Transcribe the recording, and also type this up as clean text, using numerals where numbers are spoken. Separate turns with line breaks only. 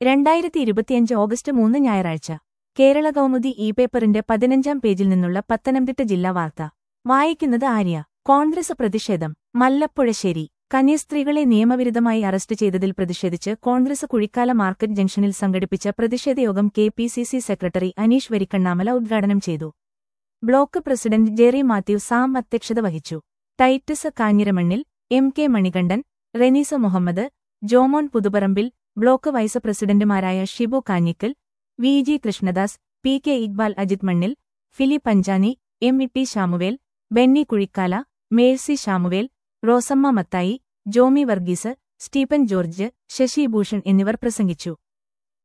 2025 August 3 ഞായറാഴ്ച കേരള കൗമുദി പേപ്പറിന്റെ 15-ാം പേജിൽ നിന്നുള്ള പത്തനംതിട്ട ജില്ലാ വാർത്ത വായിക്കുന്നത് ആര്യ. കോൺഗ്രസ് പ്രതിഷേധം. മല്ലപ്പുഴശ്ശേരി. കന്യാസ്ത്രീകളെ നിയമവിരുദ്ധമായി അറസ്റ്റ് ചെയ്തതിൽ പ്രതിഷേധിച്ച് കോൺഗ്രസ് കുഴിക്കാല മാർക്കറ്റ് ജംഗ്ഷനിൽ സംഘടിപ്പിച്ച പ്രതിഷേധയോഗം കെ.പി.സി.സി സെക്രട്ടറി അനീഷ് വരിക്കണ്ണാമല ഉദ്ഘാടനം ചെയ്തു. ബ്ലോക്ക് പ്രസിഡന്റ് ജെറി മാത്യു സാം അധ്യക്ഷത വഹിച്ചു. Titus Kanjiramannil, M K. Manikandan, Reneesa Muhammad, Jomon Puthuparambil, block vice പ്രസിഡന്റുമാരായ Shibu Kanjikkal, V G. Krishnadas, P K. Iqbal, Ajith Mannil, Philip Anchani, M E T. Samuel, Benny Kuzhikkala, Mercy Samuel, Rosamma Mathai, Jomi Varghese, Stephen George, Sasi Bhushan എന്നിവർ പ്രസംഗിച്ചു.